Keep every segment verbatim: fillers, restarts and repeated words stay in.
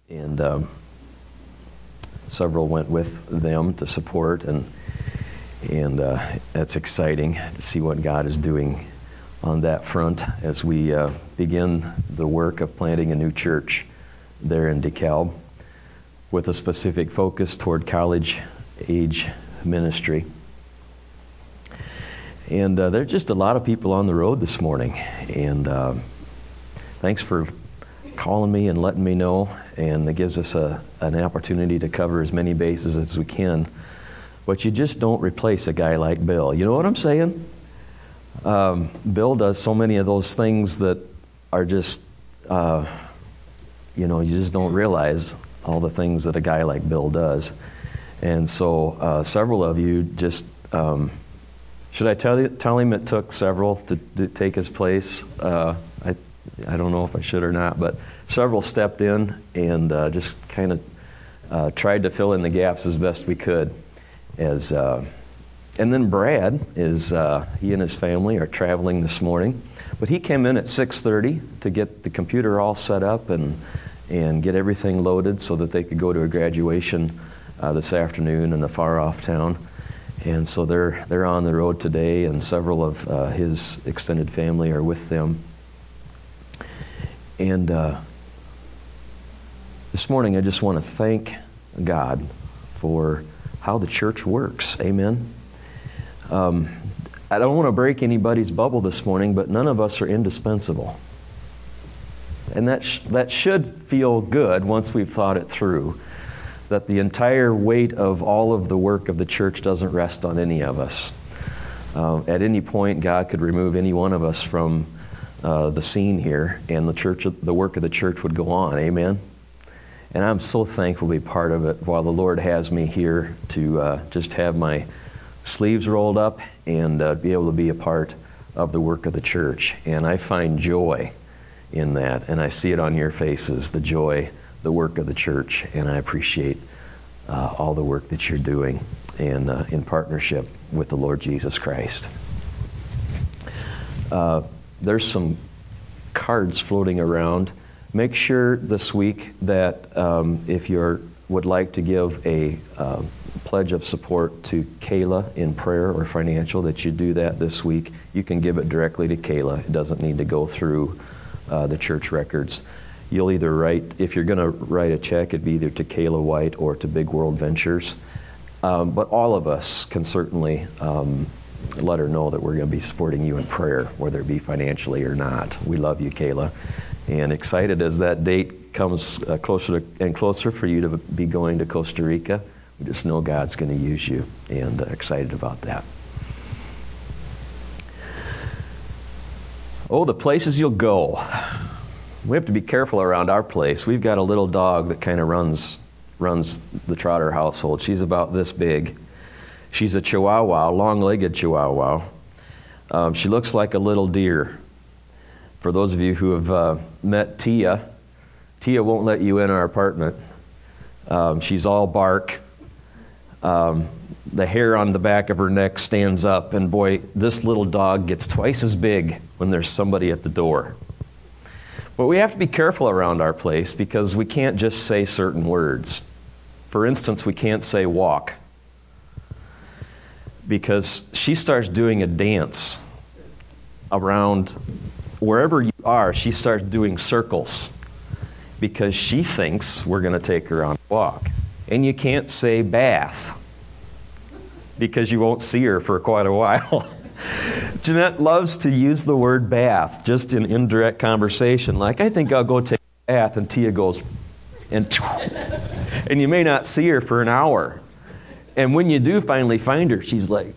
and um, several went with them to support, and and uh, that's exciting to see what God is doing on that front as we uh, begin the work of planting a new church there in DeKalb with a specific focus toward college-age ministry. And uh, there are just a lot of people on the road this morning, and uh, thanks for calling me and letting me know, and it gives us a, an opportunity to cover as many bases as we can. But you just don't replace a guy like Bill. You know what I'm saying? Um, Bill does so many of those things that are just, uh, you know, you just don't realize all the things that a guy like Bill does. And so uh, several of you just, um, should I tell you, tell him it took several to, to take his place? Uh, I I don't know if I should or not, but several stepped in and uh, just kind of uh, tried to fill in the gaps as best we could. As uh, and then Brad is uh, he and his family are traveling this morning, but he came in at six thirty to get the computer all set up and and get everything loaded so that they could go to a graduation uh, this afternoon in a far off town. And so they're they're on the road today, and several of uh, his extended family are with them. And uh, this morning I just want to thank God for how the church works. Amen. Um, I don't want to break anybody's bubble this morning, but none of us are indispensable. And that sh- that should feel good once we've thought it through, that the entire weight of all of the work of the church doesn't rest on any of us. Uh, at any point, God could remove any one of us from uh, the scene here, and the church, the work of the church would go on. Amen. And I'm so thankful to be part of it while the Lord has me here to uh, just have my sleeves rolled up and uh, be able to be a part of the work of the church. And I find joy in that, and I see it on your faces, the joy, the work of the church, and I appreciate uh, all the work that you're doing and uh, in partnership with the Lord Jesus Christ. Uh, there's some cards floating around. Make sure this week that um, if you would like to give a uh, pledge of support to Kayla in prayer or financial, that you do that this week. You can give it directly to Kayla. It doesn't need to go through uh, the church records. You'll either write, if you're going to write a check, it'd be either to Kayla White or to Big World Ventures. Um, but all of us can certainly um, let her know that we're going to be supporting you in prayer, whether it be financially or not. We love you, Kayla. And excited as that date comes uh, closer to, and closer for you to be going to Costa Rica. We just know God's going to use you, and uh, excited about that. Oh, the places you'll go. We have to be careful around our place. We've got a little dog that kind of runs runs the Trotter household. She's about this big. She's a Chihuahua, long-legged Chihuahua. Um, she looks like a little deer. For those of you who have uh, met Tia, Tia won't let you in our apartment. Um, she's all bark. Um, the hair on the back of her neck stands up, and boy, this little dog gets twice as big when there's somebody at the door. But we have to be careful around our place because we can't just say certain words. For instance, we can't say walk, because she starts doing a dance around wherever you are. She starts doing circles because she thinks we're going to take her on a walk. And you can't say bath because you won't see her for quite a while. Jeanette loves to use the word bath just in indirect conversation. Like, I think I'll go take a bath, and Tia goes, and and you may not see her for an hour. And when you do finally find her, she's like,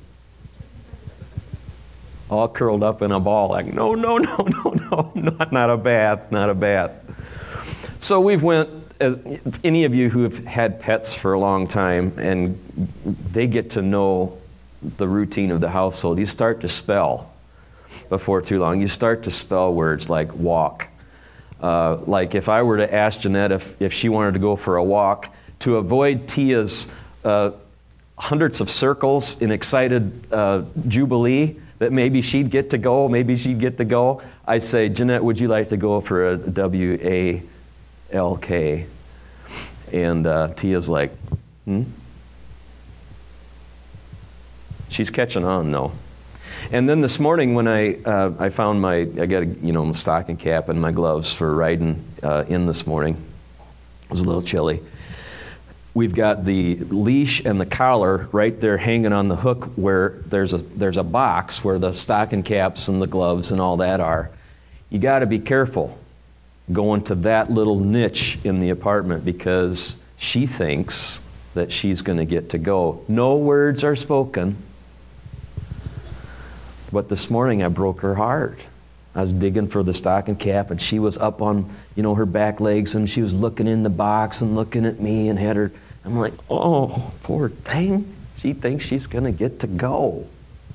all curled up in a ball, like, no, no, no, no, no, not, not a bath, not a bath. So we've went, as any of you who have had pets for a long time, and they get to know the routine of the household, you start to spell before too long. You start to spell words like walk. Uh, like if I were to ask Jeanette if, if she wanted to go for a walk, to avoid Tia's uh, hundreds of circles in excited uh, jubilee, that maybe she'd get to go, maybe she'd get to go, I say, Jeanette, would you like to go for a W A L K? And uh, Tia's like, hmm? She's catching on, though. And then this morning when I uh, I found my, I got a, you know, stocking cap and my gloves for riding uh, in this morning. It was a little chilly. We've got the leash and the collar right there hanging on the hook where there's a there's a box where the stocking caps and the gloves and all that are. You got to be careful going to that little niche in the apartment because she thinks that she's going to get to go. No words are spoken. But this morning I broke her heart. I was digging for the stocking cap and she was up on, you know, her back legs and she was looking in the box and looking at me and had her, I'm like, oh, poor thing. She thinks she's going to get to go.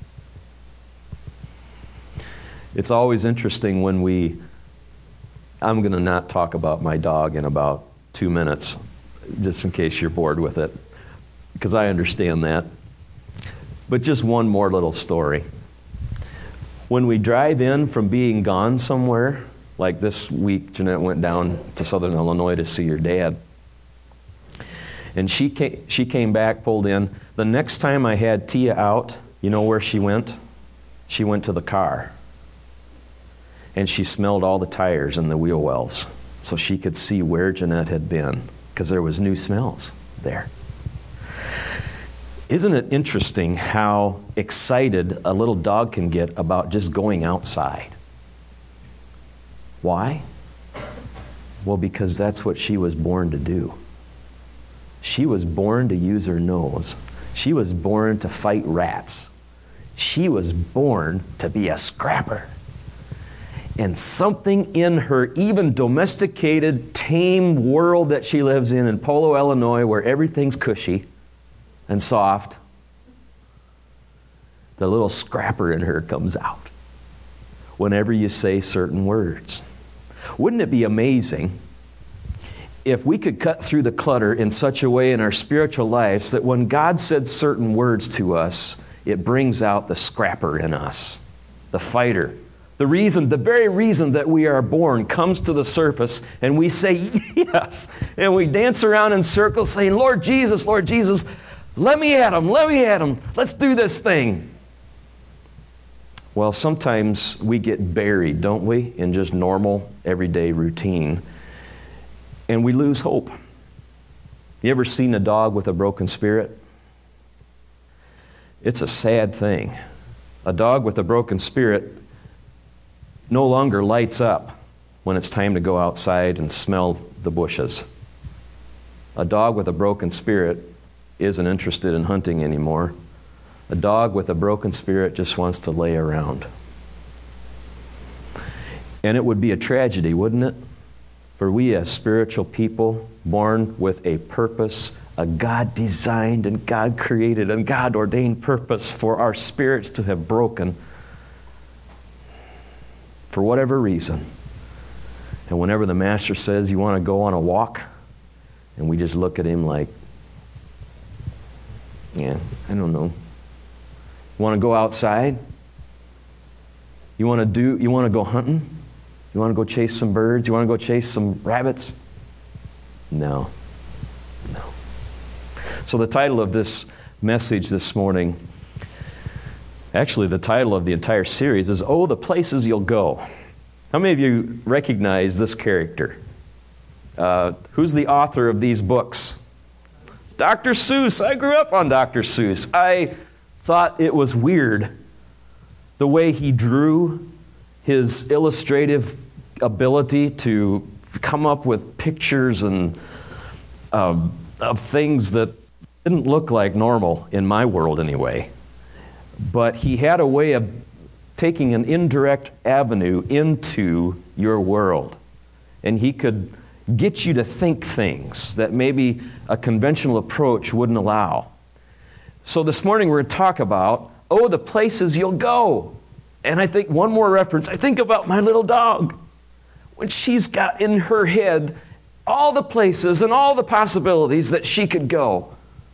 It's always interesting when we, I'm going to not talk about my dog in about two minutes, just in case you're bored with it, because I understand that. But just one more little story. When we drive in from being gone somewhere, like this week, Jeanette went down to Southern Illinois to see her dad. And she came, she came back, pulled in. The next time I had Tia out, you know where she went? She went to the car. And she smelled all the tires and the wheel wells so she could see where Jeanette had been because there was new smells there. Isn't it interesting how excited a little dog can get about just going outside? Why? Well, because that's what she was born to do. She was born to use her nose. She was born to fight rats. She was born to be a scrapper. And something in her even domesticated, tame world that she lives in in Polo, Illinois, where everything's cushy and soft, the little scrapper in her comes out whenever you say certain words. Wouldn't it be amazing if we could cut through the clutter in such a way in our spiritual lives that when God said certain words to us, it brings out the scrapper in us, the fighter. The reason, the very reason that we are born comes to the surface and we say yes. And we dance around in circles saying, Lord Jesus, Lord Jesus, let me at him, let me at him. Let's do this thing. Well, sometimes we get buried, don't we, in just normal, everyday routine. And we lose hope. You ever seen a dog with a broken spirit? It's a sad thing. A dog with a broken spirit no longer lights up when it's time to go outside and smell the bushes. A dog with a broken spirit isn't interested in hunting anymore. A dog with a broken spirit just wants to lay around. And it would be a tragedy, wouldn't it? For we as spiritual people, born with a purpose, a God-designed and God-created and God-ordained purpose for our spirits to have broken for whatever reason. And whenever the Master says, you want to go on a walk? And we just look at him like, yeah, I don't know. You want to go outside? You want to do, you want to go hunting? You want to go chase some birds? You want to go chase some rabbits? No. No. So the title of this message this morning, actually the title of the entire series is, Oh, the Places You'll Go. How many of you recognize this character? Uh, who's the author of these books? Doctor Seuss. I grew up on Doctor Seuss. I thought it was weird the way he drew, his illustrative ability to come up with pictures and um, of things that didn't look like normal in my world anyway. But he had a way of taking an indirect avenue into your world. And he could get you to think things that maybe a conventional approach wouldn't allow. So this morning we're going to talk about, oh, the places you'll go. And I think one more reference, I think about my little dog. When she's got in her head all the places and all the possibilities that she could go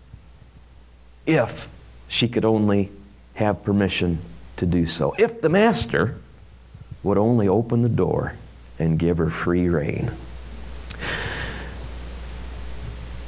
if she could only have permission to do so. If the Master would only open the door and give her free rein.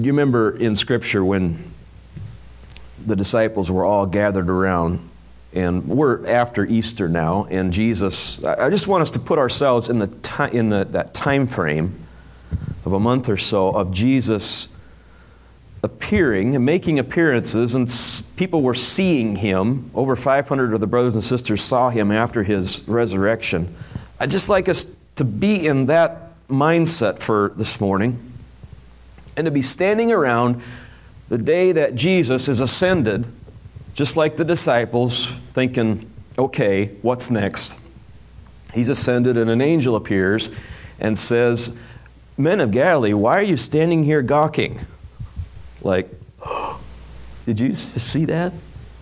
Do you remember in Scripture when the disciples were all gathered around, and we're after Easter now, and Jesus, I just want us to put ourselves in the ti- in the, that time frame of a month or so of Jesus appearing and making appearances, and s- people were seeing him. Over five hundred of the brothers and sisters saw him after his resurrection. I'd just like us to be in that mindset for this morning, and to be standing around the day that Jesus is ascended, just like the disciples, thinking, okay, what's next? He's ascended, and an angel appears and says, "Men of Galilee, why are you standing here gawking?" Like, did you just see that?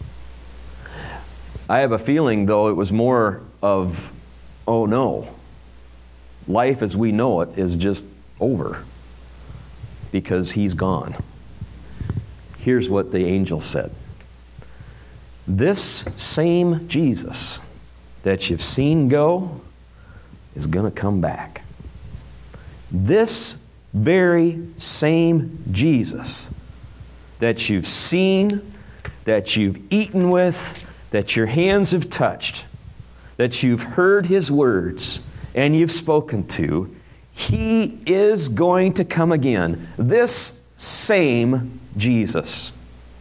I have a feeling, though, it was more of, oh no, life as we know it is just over because he's gone. Here's what the angel said. "This same Jesus that you've seen go is going to come back. This very same Jesus that you've seen, that you've eaten with, that your hands have touched, that you've heard his words and you've spoken to, he is going to come again. This same Jesus."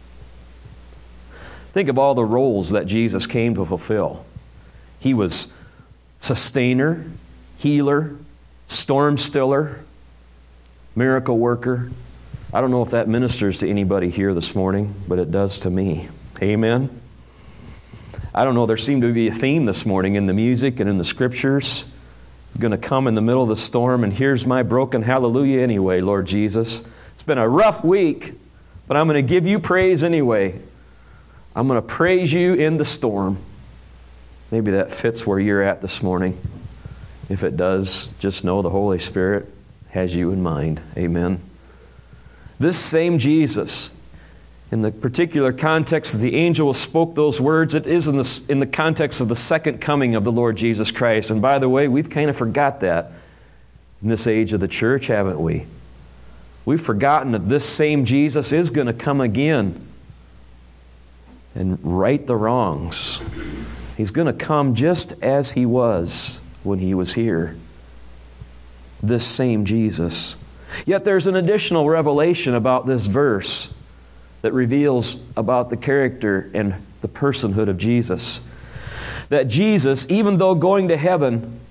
Think of all the roles that Jesus came to fulfill. He was sustainer, healer, storm stiller, miracle worker. I don't know if that ministers to anybody here this morning, but it does to me. Amen? I don't know, there seemed to be a theme this morning in the music and in the Scriptures. I'm going to come in the middle of the storm, and here's my broken hallelujah anyway, Lord Jesus. It's been a rough week, but I'm going to give you praise anyway. I'm going to praise you in the storm. Maybe that fits where you're at this morning. If it does, just know the Holy Spirit has you in mind. Amen. This same Jesus, in the particular context that the angel spoke those words, it is in the, in the context of the second coming of the Lord Jesus Christ. And by the way, we've kind of forgot that in this age of the church, haven't we? We've forgotten that this same Jesus is going to come again and right the wrongs. He's going to come just as he was when he was here. This same Jesus. Yet there's an additional revelation about this verse that reveals about the character and the personhood of Jesus. That Jesus, even though going to heaven,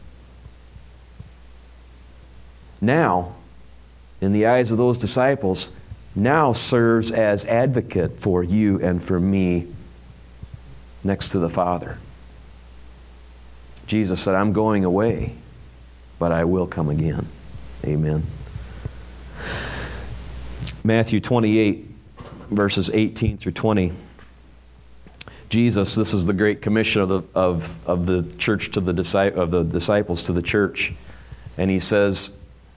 now, in the eyes of those disciples, now serves as advocate for you and for me next to the Father. Jesus said, "I'm going away, but I will come again." Amen. Matthew twenty-eight, verses eighteen through twenty. Jesus, this is the great commission of the of, of the church to the disci- of the disciples to the church. And he says,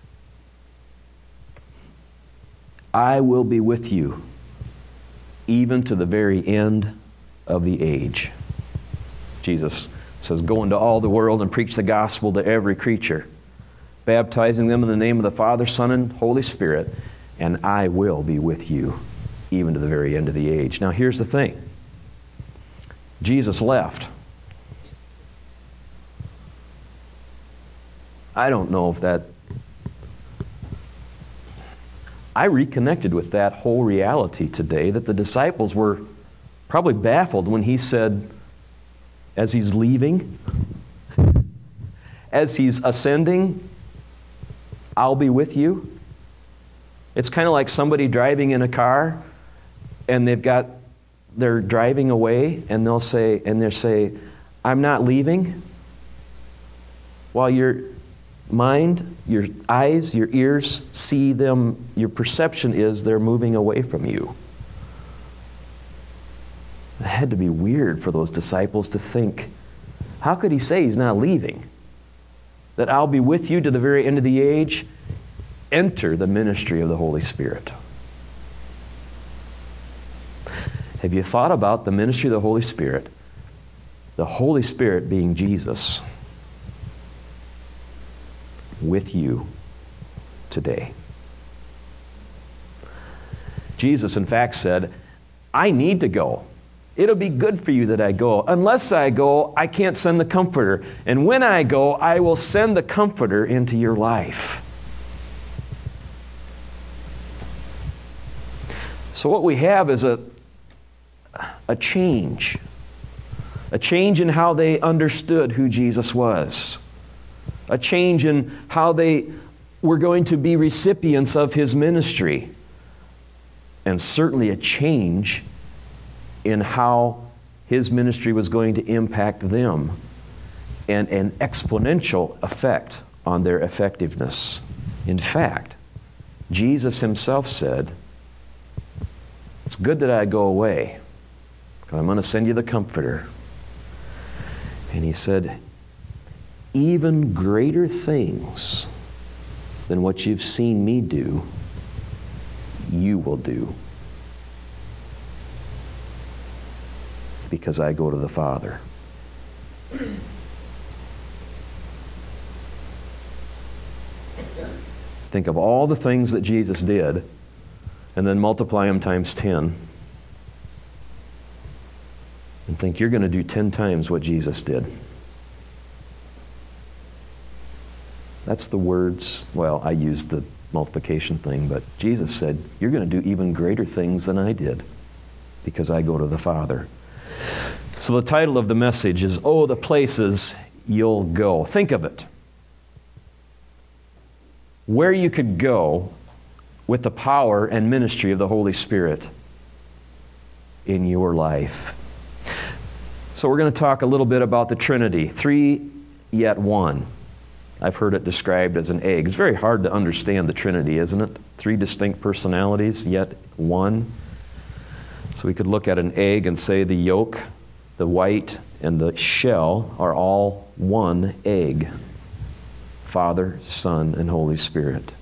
"I will be with you even to the very end of the age." Jesus says, "Go into all the world and preach the gospel to every creature, baptizing them in the name of the Father, Son, and Holy Spirit, and I will be with you even to the very end of the age." Now here's the thing. Jesus left. I don't know if that... I reconnected with that whole reality today, that the disciples were probably baffled when he said, as he's leaving, as he's ascending, "I'll be with you." It's kind of like somebody driving in a car and they've got, they're driving away and they'll say, and they'll say, "I'm not leaving," while your mind, your eyes, your ears see them, your perception is they're moving away from you. It had to be weird for those disciples to think, how could he say he's not leaving? That "I'll be with you to the very end of the age." Enter the ministry of the Holy Spirit. Have you thought about the ministry of the Holy Spirit? The Holy Spirit being Jesus with you today. Jesus, in fact, said, I need to go. It'll be good for you that I go. Unless I go, I can't send the Comforter. And when I go, I will send the Comforter into your life. So what we have is a, a change. A change in how they understood who Jesus was. A change in how they were going to be recipients of His ministry. And certainly a change in how His ministry was going to impact them, and an exponential effect on their effectiveness. In fact, Jesus Himself said, it's good that I go away, because I'm going to send you the Comforter. And He said, even greater things than what you've seen me do, you will do. Because I go to the Father. Think of all the things that Jesus did, and then multiply them times ten. And think you're going to do ten times what Jesus did. That's the words, well, I used the multiplication thing, but Jesus said, you're going to do even greater things than I did, because I go to the Father. So the title of the message is, Oh, the Places You'll Go. Think of it. Where you could go with the power and ministry of the Holy Spirit in your life. So we're going to talk a little bit about the Trinity. Three, yet one. I've heard it described as an egg. It's very hard to understand the Trinity, isn't it? Three distinct personalities, yet one. So we could look at an egg and say the yolk, the white, and the shell are all one egg. Father, Son, and Holy Spirit.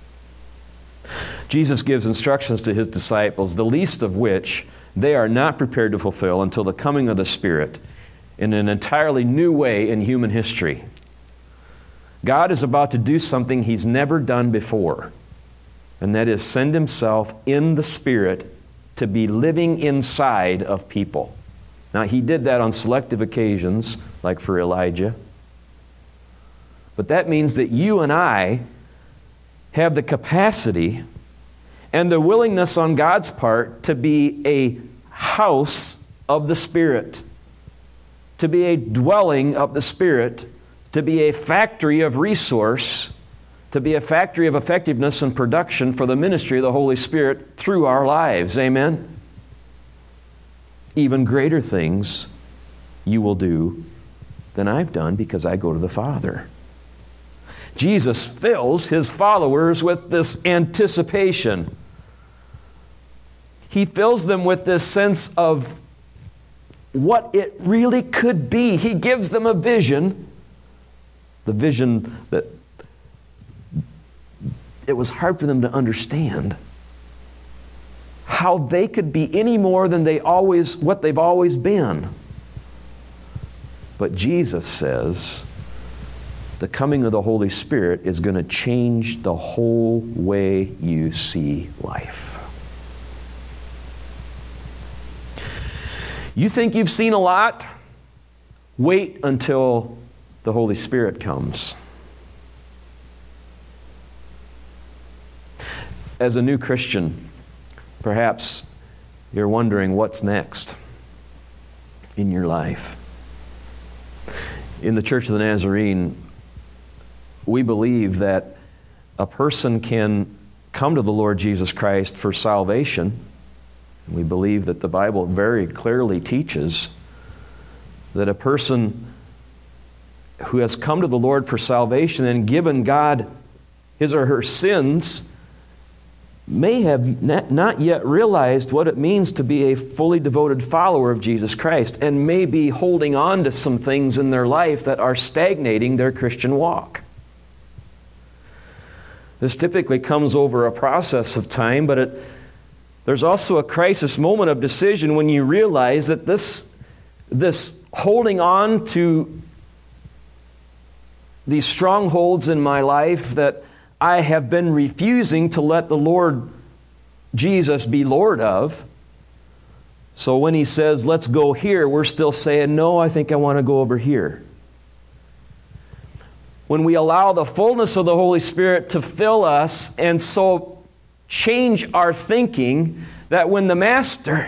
Jesus gives instructions to His disciples, the least of which they are not prepared to fulfill until the coming of the Spirit in an entirely new way in human history. God is about to do something He's never done before, and that is send Himself in the Spirit to be living inside of people. Now, He did that on selective occasions, like for Elijah. But that means that you and I have the capacity and the willingness on God's part to be a house of the Spirit, to be a dwelling of the Spirit, to be a factory of resource, to be a factory of effectiveness and production for the ministry of the Holy Spirit through our lives. Amen? Even greater things you will do than I've done, because I go to the Father. Jesus fills His followers with this anticipation. He fills them with this sense of what it really could be. He gives them a vision, the vision that it was hard for them to understand, how they could be any more than they always, what they've always been. But Jesus says, the coming of the Holy Spirit is going to change the whole way you see life. You think you've seen a lot? Wait until the Holy Spirit comes. As a new Christian, perhaps you're wondering what's next in your life. In the Church of the Nazarene, we believe that a person can come to the Lord Jesus Christ for salvation. We believe that the Bible very clearly teaches that a person who has come to the Lord for salvation and given God his or her sins may have not yet realized what it means to be a fully devoted follower of Jesus Christ, and may be holding on to some things in their life that are stagnating their Christian walk. This typically comes over a process of time, but it, there's also a crisis moment of decision when you realize that this, this holding on to these strongholds in my life that I have been refusing to let the Lord Jesus be Lord of. So when He says, let's go here, we're still saying, no, I think I want to go over here. When we allow the fullness of the Holy Spirit to fill us and so change our thinking, that when the Master,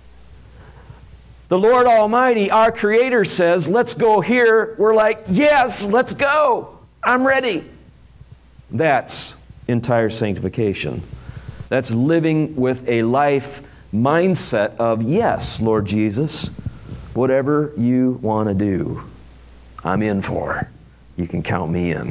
the Lord Almighty, our Creator says, let's go here, we're like, yes, let's go. I'm ready. That's entire sanctification. That's living with a life mindset of, yes, Lord Jesus, whatever you want to do, I'm in for. You can count me in.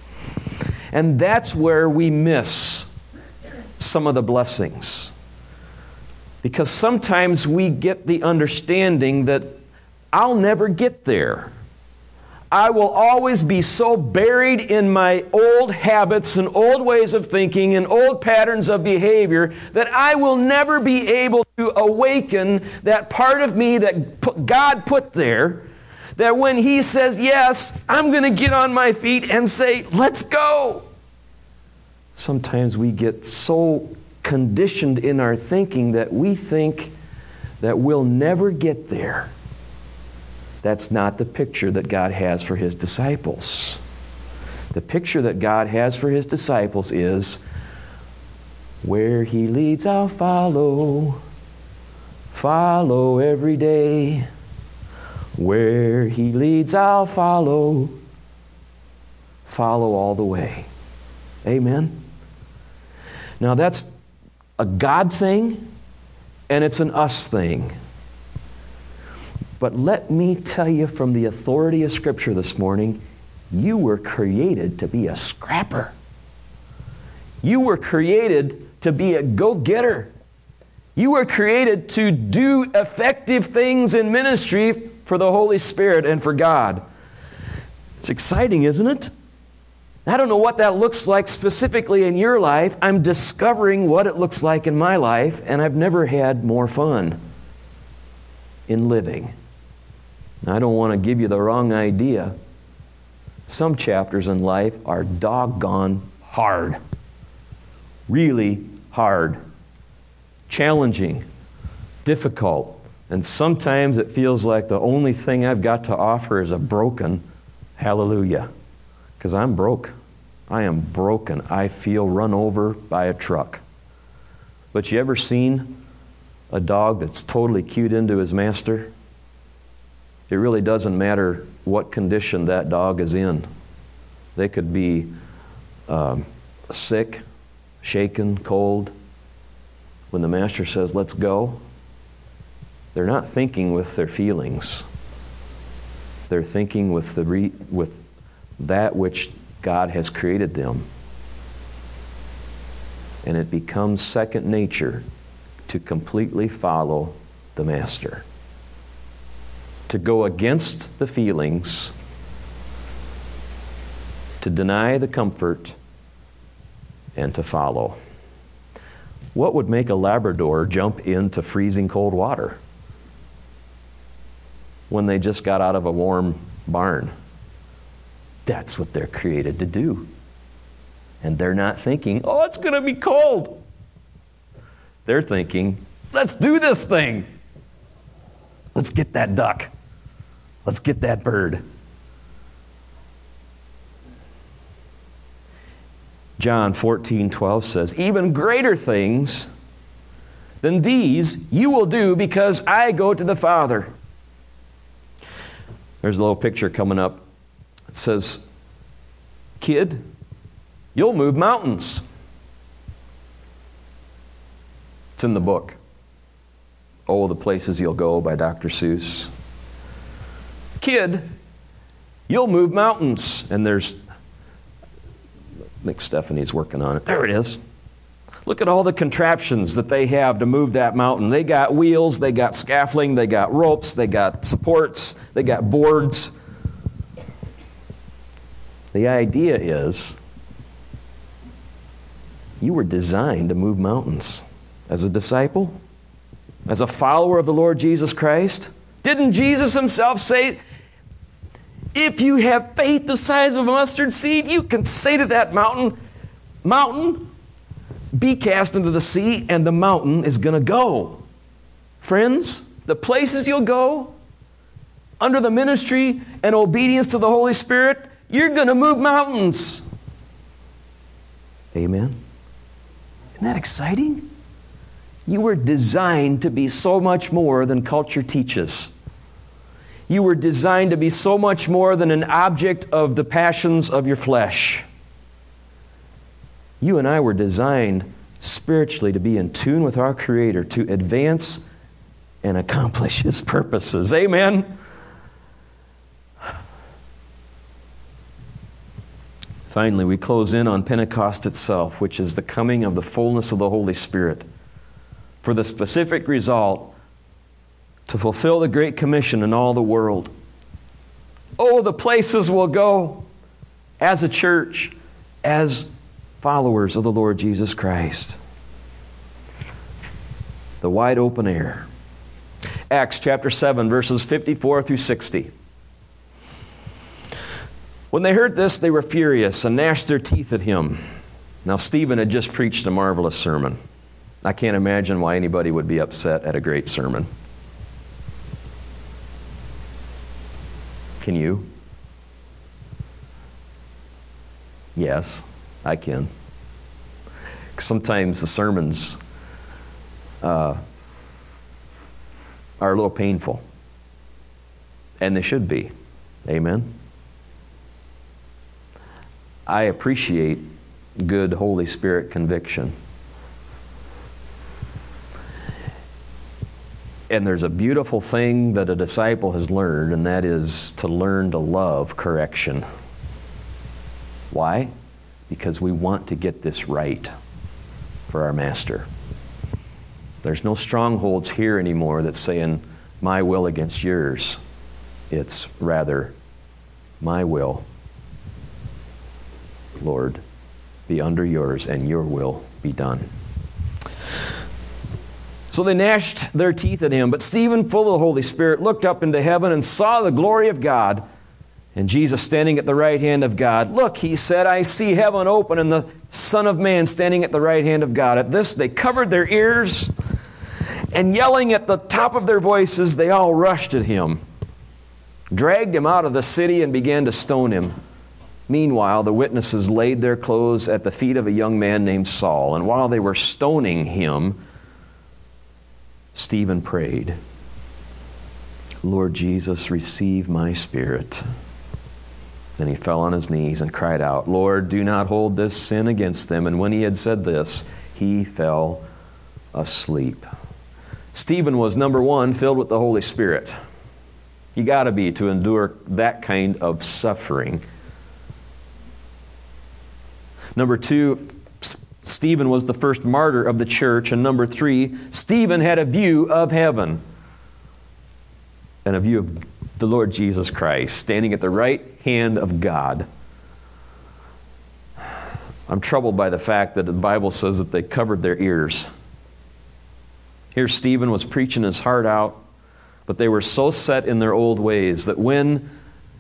And that's where we miss some of the blessings. Because sometimes we get the understanding that I'll never get there. I will always be so buried in my old habits and old ways of thinking and old patterns of behavior that I will never be able to awaken that part of me that God put there, that when He says, yes, I'm going to get on my feet and say, let's go. Sometimes we get so conditioned in our thinking that we think that we'll never get there. That's not the picture that God has for His disciples. The picture that God has for His disciples is, where He leads, I'll follow. Follow every day. Where He leads, I'll follow. Follow all the way. Amen? Now that's a God thing, and it's an us thing. But let me tell you from the authority of Scripture this morning, you were created to be a scrapper. You were created to be a go-getter. You were created to do effective things in ministry for the Holy Spirit and for God. It's exciting, isn't it? I don't know what that looks like specifically in your life. I'm discovering what it looks like in my life, and I've never had more fun in living. I don't want to give you the wrong idea. Some chapters in life are doggone hard. Really hard. Challenging. Difficult. And sometimes it feels like the only thing I've got to offer is a broken hallelujah. Because I'm broke. I am broken. I feel run over by a truck. But you ever seen a dog that's totally cued into his master? It really doesn't matter what condition that dog is in. They could be um, sick, shaken, cold. When the master says, let's go, they're not thinking with their feelings. They're thinking with the re- with that which God has created them. And it becomes second nature to completely follow the master. To go against the feelings, to deny the comfort, and to follow. What would make a Labrador jump into freezing cold water when they just got out of a warm barn? That's what they're created to do. And they're not thinking, oh, it's going to be cold. They're thinking, let's do this thing. Let's get that duck. Let's get that bird. John fourteen twelve says, even greater things than these you will do because I go to the Father. There's a little picture coming up. It says, kid, you'll move mountains. It's in the book. Oh, the Places You'll Go by Doctor Seuss. Kid, you'll move mountains. And there's, I think Stephanie's working on it. There it is. Look at all the contraptions that they have to move that mountain. They got wheels, they got scaffolding, they got ropes, they got supports, they got boards. The idea is you were designed to move mountains. As a disciple, as a follower of the Lord Jesus Christ, didn't Jesus Himself say, if you have faith the size of a mustard seed, you can say to that mountain, mountain, be cast into the sea, and the mountain is going to go. Friends, the places you'll go under the ministry and obedience to the Holy Spirit, you're going to move mountains. Amen. Isn't that exciting? You were designed to be so much more than culture teaches. You were designed to be so much more than an object of the passions of your flesh. You and I were designed spiritually to be in tune with our Creator, to advance and accomplish His purposes. Amen? Finally, we close in on Pentecost itself, which is the coming of the fullness of the Holy Spirit, for the specific result to fulfill the Great Commission in all the world. Oh, the places we'll go as a church, as followers of the Lord Jesus Christ. The wide open air. Acts chapter seven, verses fifty-four through sixty. When they heard this, they were furious and gnashed their teeth at him. Now, Stephen had just preached a marvelous sermon. I can't imagine why anybody would be upset at a great sermon. Can you? Yes, I can. Sometimes the sermons uh, are a little painful. And they should be. Amen? I appreciate good Holy Spirit conviction. And there's a beautiful thing that a disciple has learned, and that is to learn to love correction. Why? Because we want to get this right for our Master. There's no strongholds here anymore that's saying, my will against yours. It's rather, my will, Lord, be under yours, and your will be done. So they gnashed their teeth at him. But Stephen, full of the Holy Spirit, looked up into heaven and saw the glory of God, and Jesus standing at the right hand of God. Look, he said, I see heaven open and the Son of Man standing at the right hand of God. At this, they covered their ears, and yelling at the top of their voices, they all rushed at him, dragged him out of the city, and began to stone him. Meanwhile, the witnesses laid their clothes at the feet of a young man named Saul. And while they were stoning him, Stephen prayed, Lord Jesus, receive my spirit. Then he fell on his knees and cried out, Lord, do not hold this sin against them. And when he had said this, he fell asleep. Stephen was, number one, filled with the Holy Spirit. You got to be to endure that kind of suffering. Number two, Stephen was the first martyr of the church. And number three, Stephen had a view of heaven and a view of the Lord Jesus Christ standing at the right hand of God. I'm troubled by the fact that the Bible says that they covered their ears. Here Stephen was preaching his heart out, but they were so set in their old ways that when,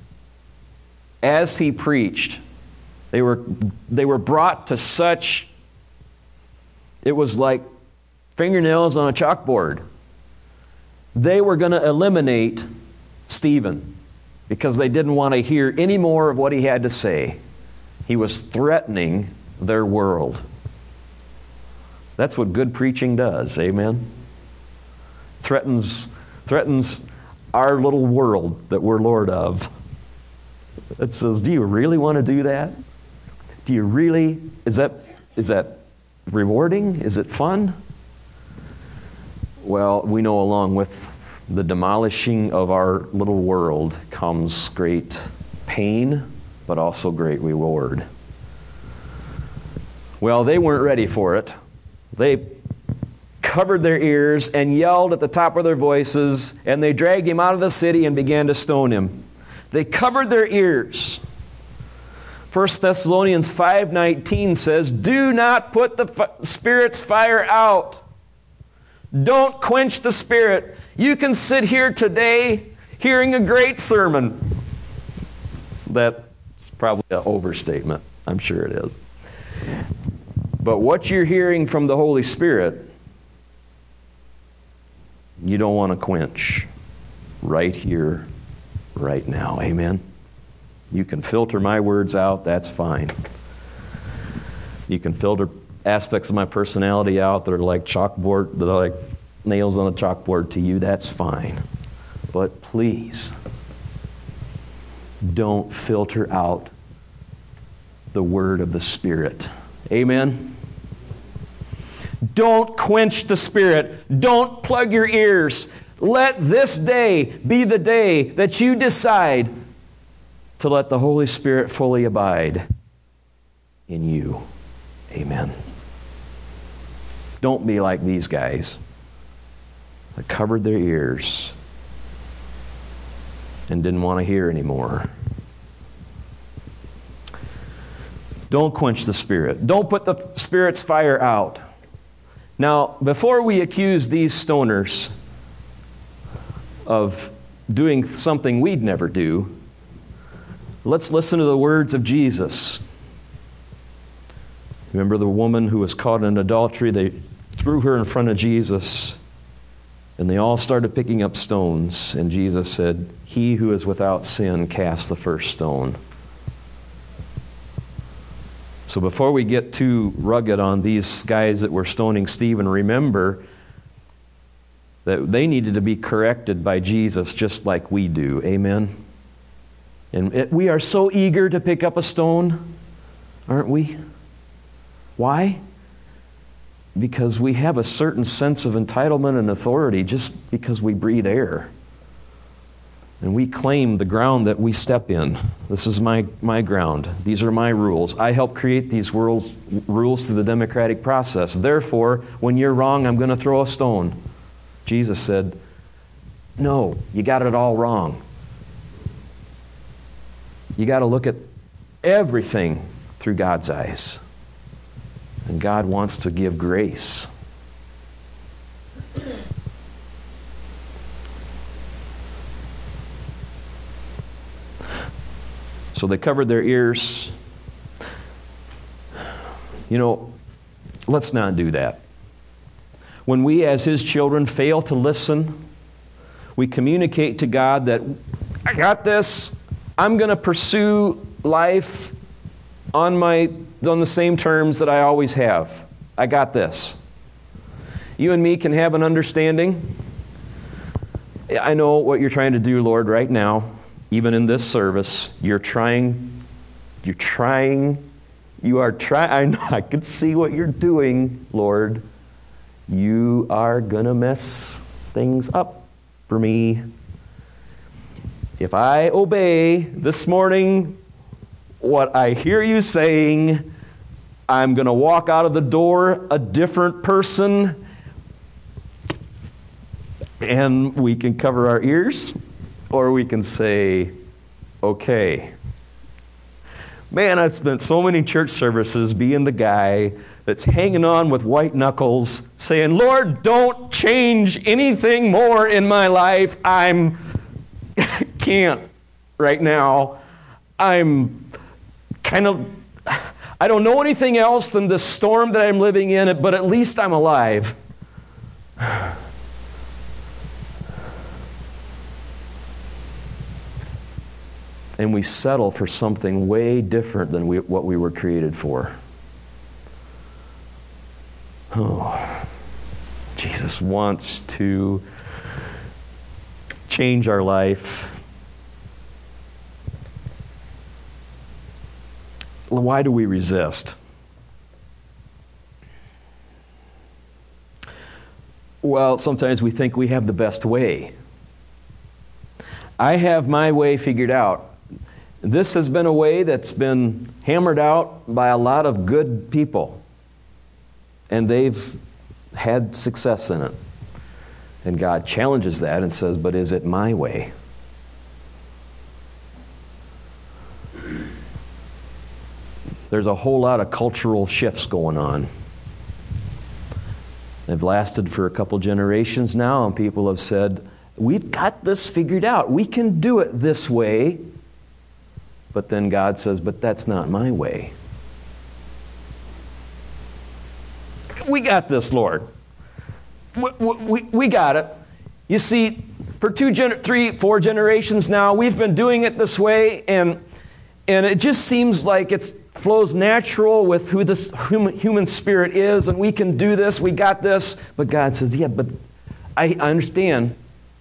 as he preached, they were, they were brought to such, it was like fingernails on a chalkboard. They were going to eliminate Stephen because they didn't want to hear any more of what he had to say. He was threatening their world. That's what good preaching does, amen? Threatens, threatens our little world that we're Lord of. It says, do you really want to do that? Do you really, is that, is that rewarding? Is it fun? Well, we know along with the demolishing of our little world comes great pain, but also great reward. Well, they weren't ready for it. They covered their ears and yelled at the top of their voices, and they dragged him out of the city and began to stone him. They covered their ears. First Thessalonians five nineteen says, do not put the f- Spirit's fire out. Don't quench the Spirit. You can sit here today hearing a great sermon. That's probably an overstatement. I'm sure it is. But what you're hearing from the Holy Spirit, you don't want to quench right here, right now. Amen? You can filter my words out, that's fine. You can filter aspects of my personality out that are like chalkboard, that are like nails on a chalkboard to you, that's fine. But please, don't filter out the word of the Spirit. Amen? Don't quench the Spirit. Don't plug your ears. Let this day be the day that you decide to let the Holy Spirit fully abide in you. Amen. Don't be like these guys that covered their ears and didn't want to hear anymore. Don't quench the Spirit. Don't put the Spirit's fire out. Now, before we accuse these stoners of doing something we'd never do, let's listen to the words of Jesus. Remember the woman who was caught in adultery? They threw her in front of Jesus, and they all started picking up stones. And Jesus said, "He who is without sin cast the first stone." So before we get too rugged on these guys that were stoning Stephen, remember that they needed to be corrected by Jesus just like we do. Amen? And it, we are so eager to pick up a stone, aren't we? Why? Because we have a certain sense of entitlement and authority just because we breathe air. And we claim the ground that we step in. This is my, my ground. These are my rules. I help create these rules, rules through the democratic process. Therefore, when you're wrong, I'm going to throw a stone. Jesus said, no, you got it all wrong. You got to look at everything through God's eyes. And God wants to give grace. So they covered their ears. You know, let's not do that. When we as His children fail to listen, we communicate to God that, I got this. I'm going to pursue life on my on the same terms that I always have. I got this. You and me can have an understanding. I know what you're trying to do, Lord, right now. Even in this service, you're trying, you're trying, you are trying, I, I can see what you're doing, Lord. You are going to mess things up for me. If I obey this morning what I hear you saying, I'm going to walk out of the door a different person, and we can cover our ears. Or we can say, okay. Man, I've spent so many church services being the guy that's hanging on with white knuckles, saying, Lord, don't change anything more in my life. I'm, can't right now. I'm kind of, I don't know anything else than the storm that I'm living in, but at least I'm alive. And we settle for something way different than we, what we were created for. Oh, Jesus wants to change our life. Why do we resist? Well, sometimes we think we have the best way. I have my way figured out. This has been a way that's been hammered out by a lot of good people. And they've had success in it. And God challenges that and says, but is it my way? There's a whole lot of cultural shifts going on. They've lasted for a couple generations now, and people have said, we've got this figured out. We can do it this way. But then God says, but that's not my way. we got this, Lord. We, we, we got it. You see, for two, gener- three, four generations now, we've been doing it this way, and and it just seems like it flows natural with who this human, human spirit is, and we can do this, we got this. But God says, yeah, but I, I understand.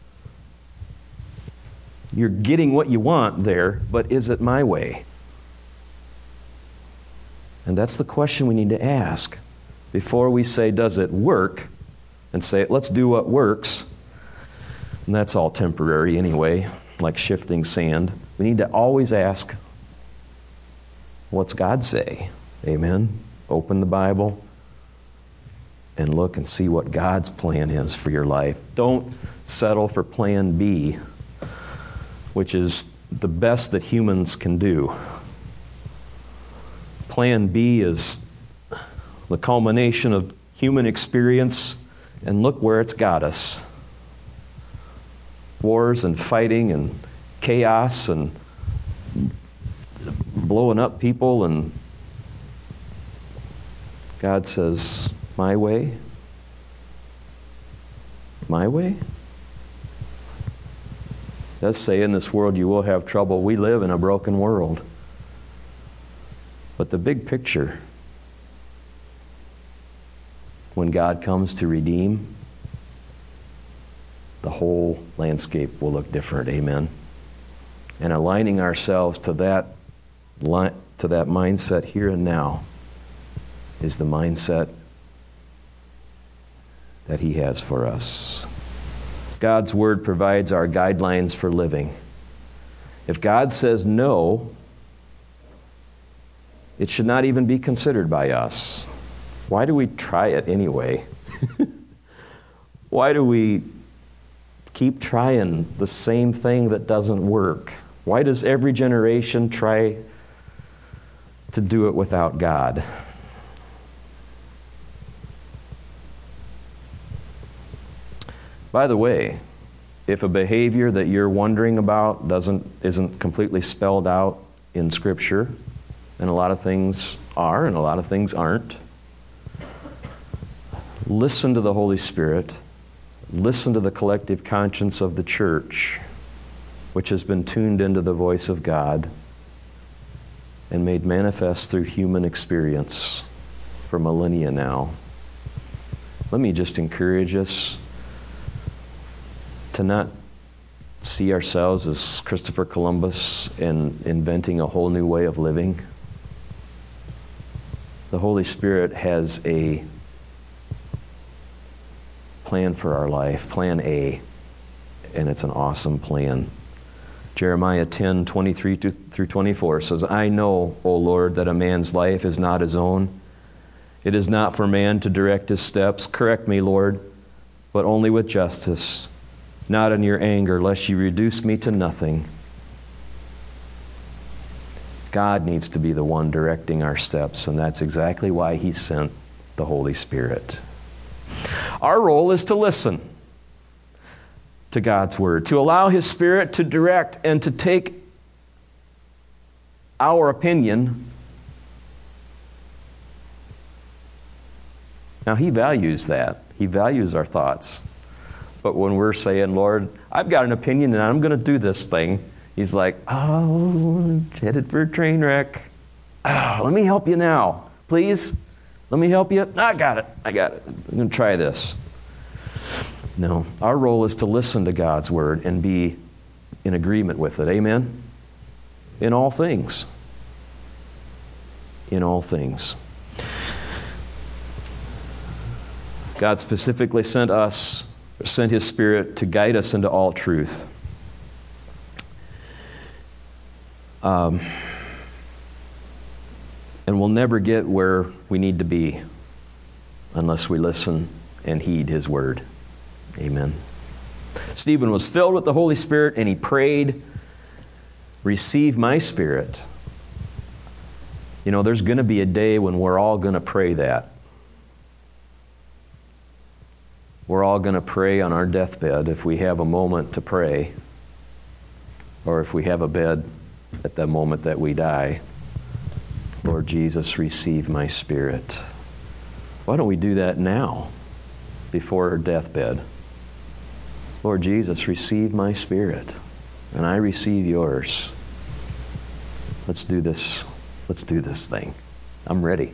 You're getting what you want there, but is it my way? And that's the question we need to ask before we say, does it work? And say, let's do what works. And that's all temporary anyway, like shifting sand. We need to always ask, what's God say? Amen? Open the Bible and look and see what God's plan is for your life. Don't settle for plan B, which is the best that humans can do. Plan B is the culmination of human experience, and look where it's got us. Wars and fighting and chaos and blowing up people, and God says, my way? My way? It does say in this world you will have trouble. We live in a broken world. But the big picture, when God comes to redeem, the whole landscape will look different. Amen. And aligning ourselves to that li- to that mindset here and now is the mindset that He has for us. God's Word provides our guidelines for living. If God says no, it should not even be considered by us. Why do we try it anyway? Why do we keep trying the same thing that doesn't work? Why does every generation try to do it without God? By the way, if a behavior that you're wondering about doesn't isn't completely spelled out in Scripture, and a lot of things are and a lot of things aren't, listen to the Holy Spirit. Listen to the collective conscience of the church, which has been tuned into the voice of God and made manifest through human experience for millennia now. Let me just encourage us to not see ourselves as Christopher Columbus and inventing a whole new way of living. The Holy Spirit has a plan for our life, plan A, and it's an awesome plan. Jeremiah ten, twenty-three through twenty-four says, I know, O Lord, that a man's life is not his own. It is not for man to direct his steps. Correct me, Lord, but only with justice, not in your anger, lest you reduce me to nothing. God needs to be the one directing our steps, and that's exactly why He sent the Holy Spirit. Our role is to listen to God's Word, to allow His Spirit to direct and to take our opinion. Now, He values that. He values our thoughts. But when we're saying, Lord, I've got an opinion and I'm going to do this thing, He's like, oh, headed for a train wreck. Oh, let me help you now, please. Let me help you. I got it. I got it. I'm going to try this. No, our role is to listen to God's Word and be in agreement with it. Amen? In all things. In all things. God specifically sent us, sent His Spirit to guide us into all truth. Um, and we'll never get where we need to be unless we listen and heed His Word. Amen. Stephen was filled with the Holy Spirit and he prayed, receive my Spirit. You know, there's going to be a day when we're all going to pray that. We're all going to pray on our deathbed if we have a moment to pray, or if we have a bed at the moment that we die. Lord Jesus, receive my spirit. Why don't we do that now, before our deathbed? Lord Jesus, receive my spirit, and I receive yours. Let's do this. Let's do this thing. I'm ready.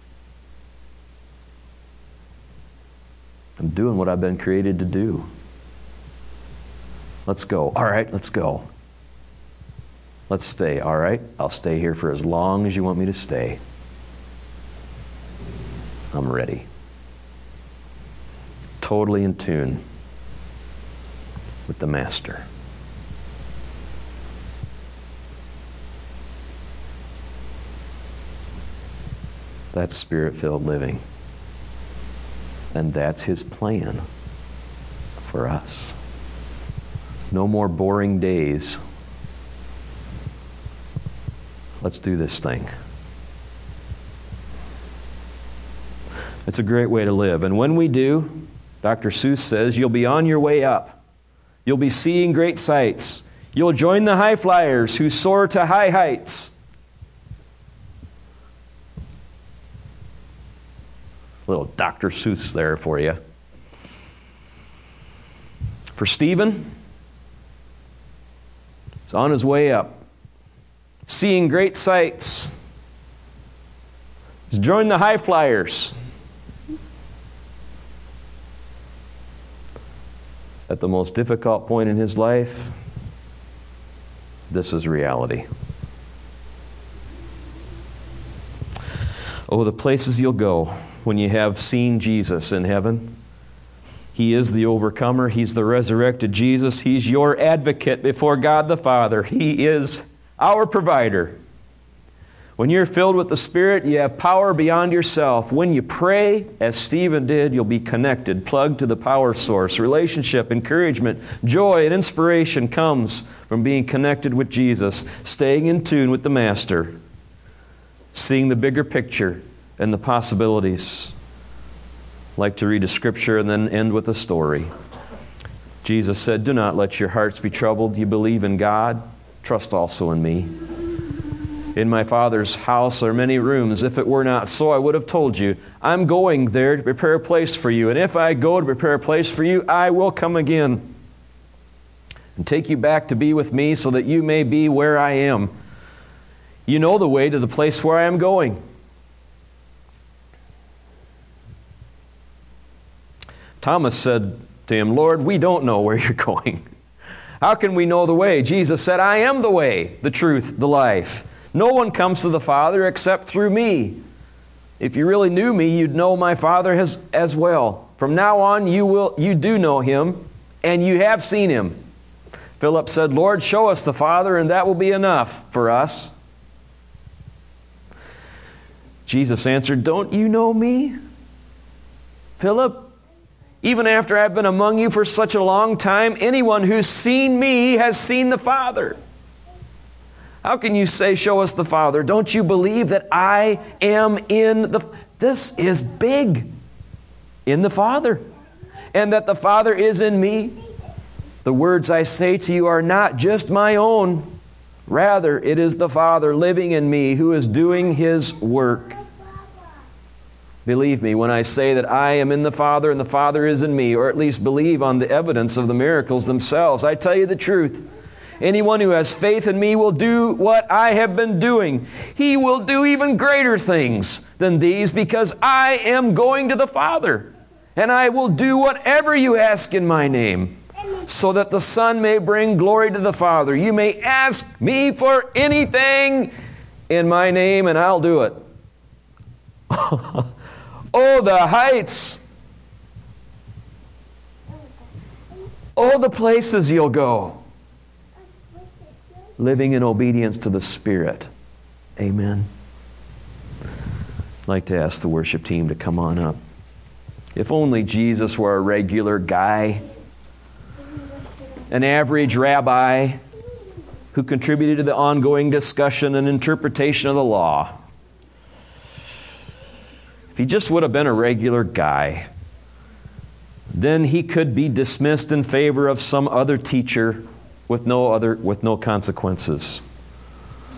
I'm doing what I've been created to do. Let's go. All right, let's go. Let's stay. All right, I'll stay here for as long as you want me to stay. I'm ready. Totally in tune with the Master. That's Spirit-filled living. And that's His plan for us. No more boring days. Let's do this thing. It's a great way to live. And when we do, Doctor Seuss says, you'll be on your way up. You'll be seeing great sights. You'll join the high flyers who soar to high heights. A little Doctor Seuss there for you. For Stephen, he's on his way up, seeing great sights. He's joined the high flyers. At the most difficult point in his life, this is reality. Oh, the places you'll go when you have seen Jesus in heaven. He is the overcomer. He's the resurrected Jesus. He's your advocate before God the Father. He is our provider. When you're filled with the Spirit, you have power beyond yourself. When you pray, as Stephen did, you'll be connected, plugged to the power source. Relationship, encouragement, joy, and inspiration comes from being connected with Jesus, staying in tune with the Master, seeing the bigger picture and the possibilities. I like to read a scripture and then end with a story. Jesus said, "Do not let your hearts be troubled. You believe in God, trust also in me. In my Father's house are many rooms. If it were not so, I would have told you. I'm going there to prepare a place for you. And if I go to prepare a place for you, I will come again and take you back to be with me so that you may be where I am. You know the way to the place where I am going." Thomas said to him, "Lord, we don't know where you're going. How can we know the way?" Jesus said, "I am the way, the truth, the life. No one comes to the Father except through me. If you really knew me, you'd know my Father has, as well. From now on, you will, you do know Him, and you have seen Him." Philip said, "Lord, show us the Father, and that will be enough for us." Jesus answered, "Don't you know me, Philip? Even after I've been among you for such a long time, anyone who's seen me has seen the Father. How can you say, 'Show us the Father'? Don't you believe that I am in the... This is big. In the Father. And that the Father is in me. The words I say to you are not just my own. Rather, it is the Father living in me who is doing His work. Believe me when I say that I am in the Father and the Father is in me, or at least believe on the evidence of the miracles themselves. I tell you the truth. Anyone who has faith in me will do what I have been doing. He will do even greater things than these because I am going to the Father. And I will do whatever you ask in my name, so that the Son may bring glory to the Father. You may ask me for anything in my name, and I'll do it." Oh, the heights. Oh, the places you'll go. Living in obedience to the Spirit. Amen. I'd like to ask the worship team to come on up. If only Jesus were a regular guy, an average rabbi who contributed to the ongoing discussion and interpretation of the law. If he just would have been a regular guy, then he could be dismissed in favor of some other teacher with no other, with no consequences.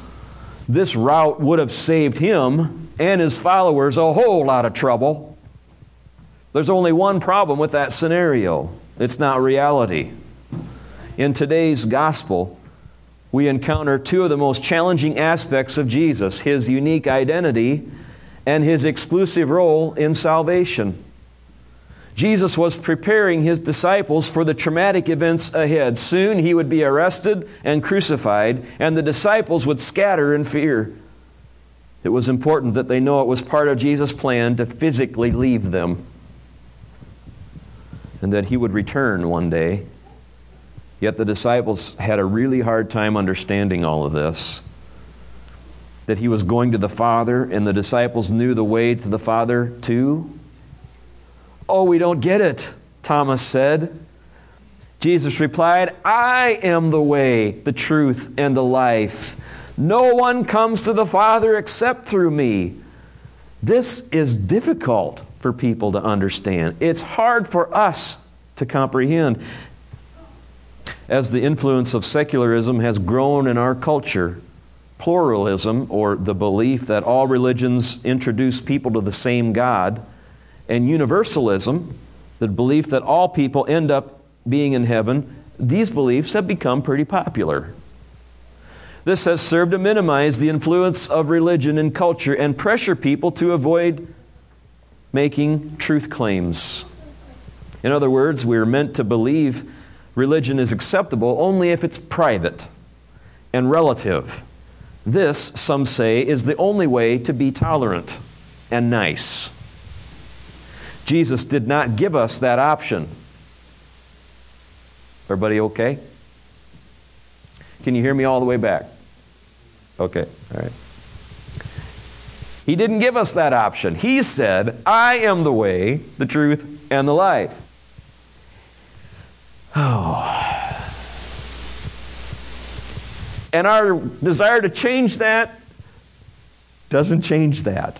This route would have saved him and his followers a whole lot of trouble. There's only one problem with that scenario. It's not reality. In today's gospel, we encounter two of the most challenging aspects of Jesus, His unique identity and His exclusive role in salvation. Jesus was preparing His disciples for the traumatic events ahead. Soon He would be arrested and crucified, and the disciples would scatter in fear. It was important that they know it was part of Jesus' plan to physically leave them, and that He would return one day. Yet the disciples had a really hard time understanding all of this. That He was going to the Father, and the disciples knew the way to the Father too. "Oh, we don't get it," Thomas said. Jesus replied, "I am the way, the truth, and the life. No one comes to the Father except through me." This is difficult for people to understand. It's hard for us to comprehend. As the influence of secularism has grown in our culture, pluralism, or the belief that all religions introduce people to the same God, and universalism, the belief that all people end up being in heaven, these beliefs have become pretty popular. This has served to minimize the influence of religion in culture and pressure people to avoid making truth claims. In other words, we're meant to believe religion is acceptable only if it's private and relative. This, some say, is the only way to be tolerant and nice. Jesus did not give us that option. Everybody okay? Can you hear me all the way back? Okay, all right. He didn't give us that option. He said, "I am the way, the truth, and the life." Oh. And our desire to change that doesn't change that.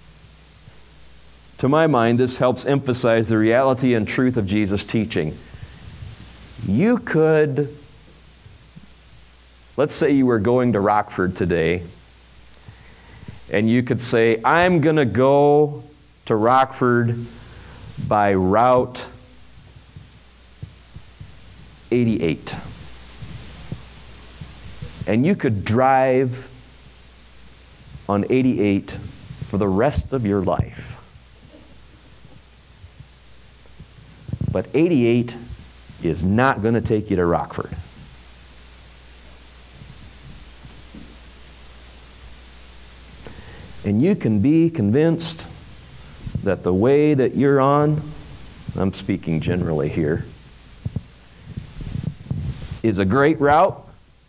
To my mind, this helps emphasize the reality and truth of Jesus' teaching. You could, let's say you were going to Rockford today, and you could say, "I'm going to go to Rockford by Route eighty-eight." And you could drive on eighty-eight for the rest of your life. But eighty-eight is not going to take you to Rockford. And you can be convinced that the way that you're on, I'm speaking generally here, is a great route.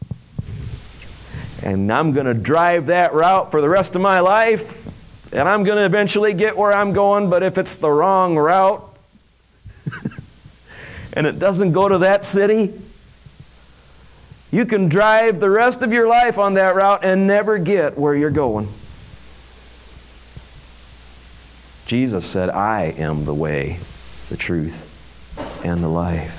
And I'm going to drive that route for the rest of my life. And I'm going to eventually get where I'm going. But if it's the wrong route, and it doesn't go to that city, you can drive the rest of your life on that route and never get where you're going. Jesus said, "I am the way, the truth, and the life."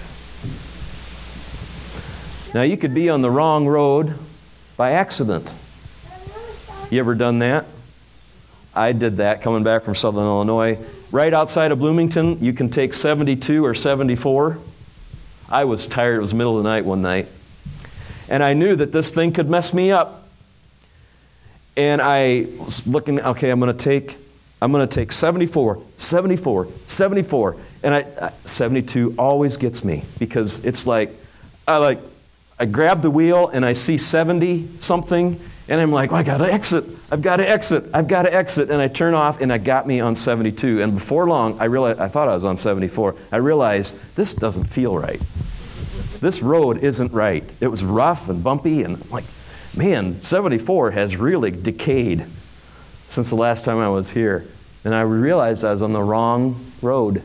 Now, you could be on the wrong road by accident. You ever done that? I did that coming back from Southern Illinois. Right outside of Bloomington, you can take seventy-two or seventy-four. I was tired. It was the middle of the night one night. And I knew that this thing could mess me up. And I was looking, okay, I'm going to take I'm going to take seventy-four, seventy-four, seventy-four. And I, I seventy-two always gets me, because it's like I like I grab the wheel and I see seventy something, and I'm like, oh, I got to exit. I've got to exit. I've got to exit. And I turn off, and it got me on seventy-two. And before long, I realized I thought I was on seventy-four. I realized this doesn't feel right. This road isn't right. It was rough and bumpy, and I'm like, man, seventy-four has really decayed since the last time I was here. And I realized I was on the wrong road.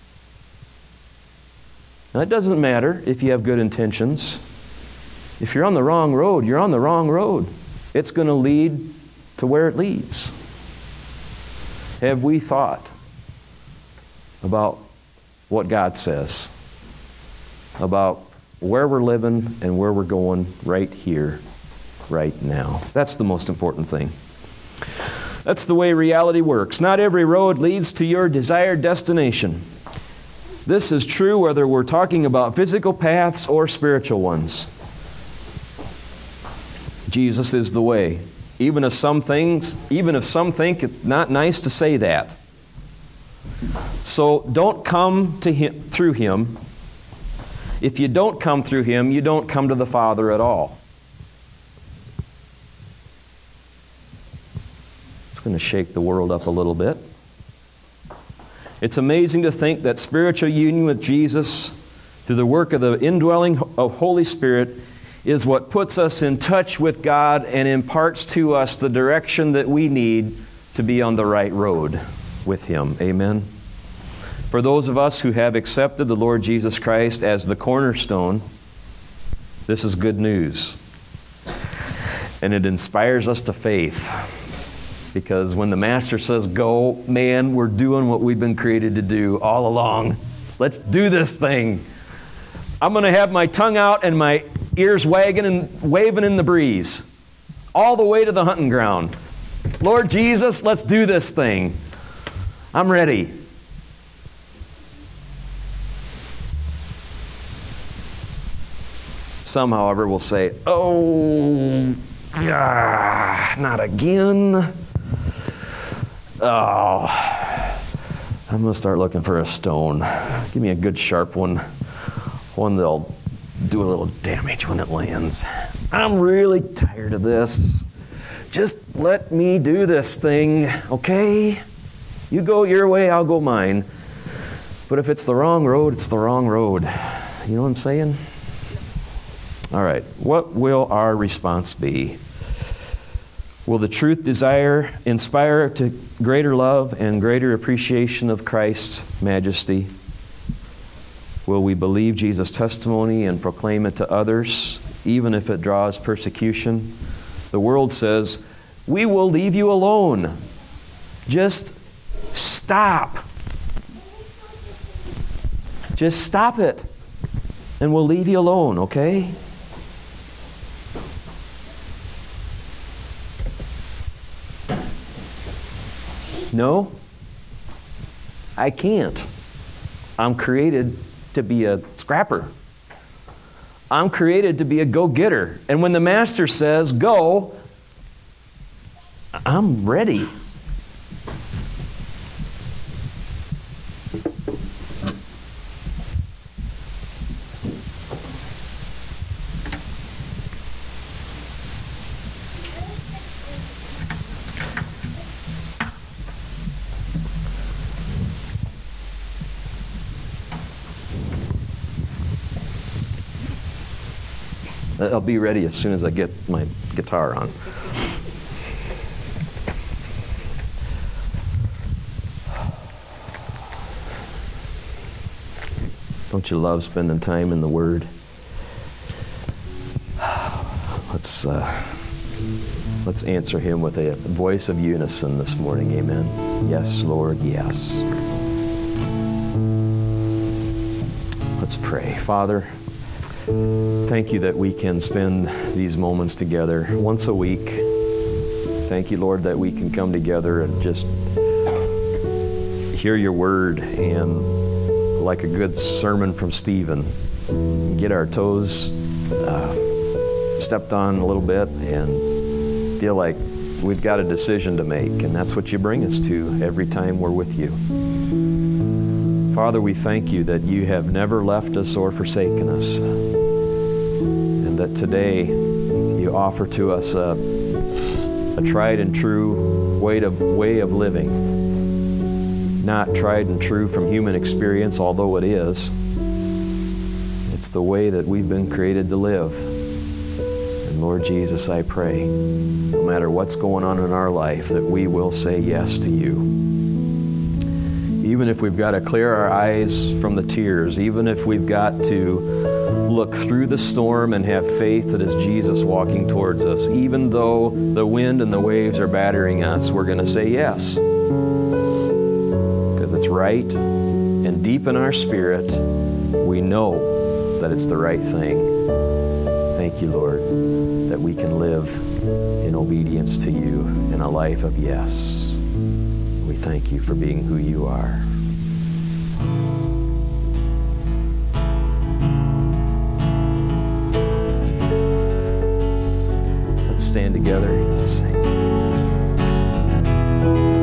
Now, it doesn't matter if you have good intentions. If you're on the wrong road, you're on the wrong road. It's going to lead to where it leads. Have we thought about what God says about where we're living and where we're going right here, right now? That's the most important thing. That's the way reality works. Not every road leads to your desired destination. This is true whether we're talking about physical paths or spiritual ones. Jesus is the way. Even if some things, even if some think it's not nice to say that. So don't come to him through him. If you don't come through him, you don't come to the Father at all. It's going to shake the world up a little bit. It's amazing to think that spiritual union with Jesus through the work of the indwelling of Holy Spirit is what puts us in touch with God and imparts to us the direction that we need to be on the right road with Him. Amen. For those of us who have accepted the Lord Jesus Christ as the cornerstone, this is good news. And it inspires us to faith. Because when the Master says, go, man, we're doing what we've been created to do all along. Let's do this thing. I'm going to have my tongue out and my ears wagging and waving in the breeze. All the way to the hunting ground. Lord Jesus, let's do this thing. I'm ready. Some, however, will say, oh, yeah, not again. Oh, I'm going to start looking for a stone. Give me a good sharp one. One that'll do a little damage when it lands. I'm really tired of this. Just let me do this thing, okay? You go your way, I'll go mine. But if it's the wrong road, it's the wrong road. You know what I'm saying? All right, what will our response be? Will the truth desire inspire to greater love and greater appreciation of Christ's majesty? Will we believe Jesus' testimony and proclaim it to others, even if it draws persecution? The world says, we will leave you alone. Just stop. Just stop it, and we'll leave you alone, okay? No, I can't. I'm created to be a scrapper. I'm created to be a go-getter. And when the Master says, go, I'm ready. I'll be ready as soon as I get my guitar on. Don't you love spending time in the Word? Let's uh, let's answer Him with a voice of unison this morning. Amen. Yes, Lord, yes. Let's pray. Father, thank you that we can spend these moments together once a week. Thank you, Lord, that we can come together and just hear your word and, like a good sermon from Stephen, get our toes uh, stepped on a little bit and feel like we've got a decision to make. And that's what you bring us to every time we're with you. Father, we thank you that you have never left us or forsaken us. That today you offer to us a, a tried and true way of, way of living. Not tried and true from human experience, although it is. It's the way that we've been created to live. And Lord Jesus, I pray, no matter what's going on in our life, that we will say yes to you. Even if we've got to clear our eyes from the tears, even if we've got to look through the storm and have faith that it's Jesus walking towards us. Even though the wind and the waves are battering us, we're going to say yes. Because it's right, and deep in our spirit, we know that it's the right thing. Thank you, Lord, that we can live in obedience to you, in a life of yes. We thank you for being who you are. Let's stand together and sing.